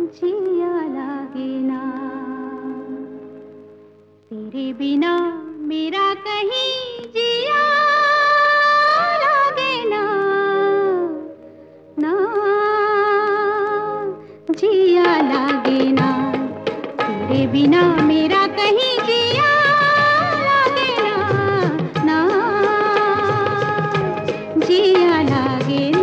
जिया लागे ना, तेरे बिना मेरा कहीं जिया लागे ना, ना जिया लागे ना, तेरे बिना मेरा कहीं जिया लागे ना, ना जिया लागे ना।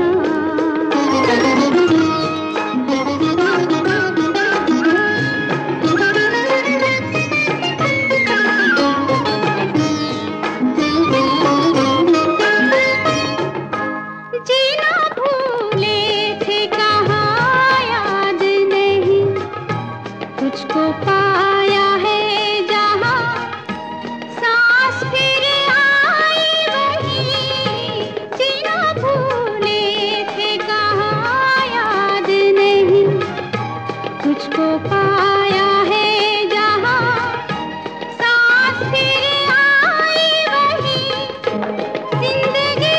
जीना भूले थे कहाँ याद नहीं, तुझको पाया है जहाँ सांस फिर आई वहीं। जीना भूले थे कहाँ याद नहीं, तुझको पाया है जहाँ सांस फिर आई वहीं। जिंदगी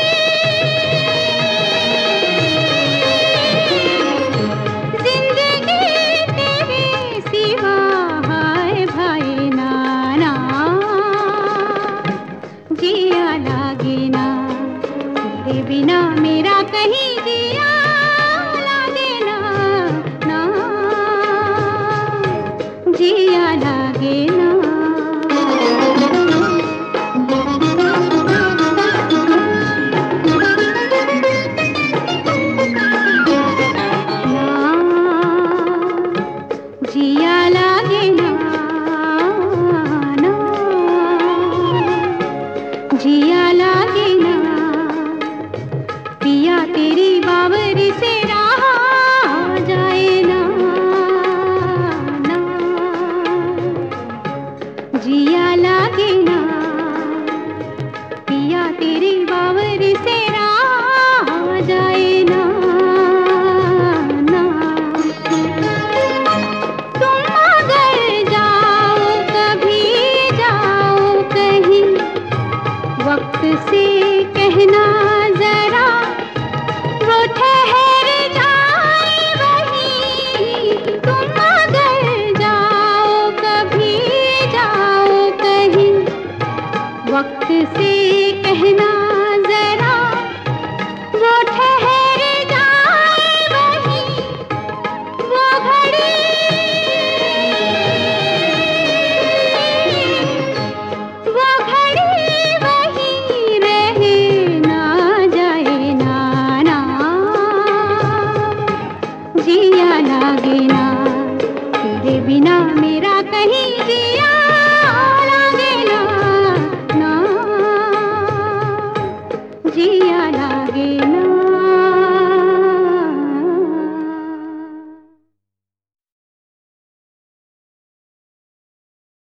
जिंदगी तेरे सिवा हाय भाई नाना, जिया लागे ना, तेरे बिना मेरा कहीं जिया लागे ना, ना जिया लागे ना।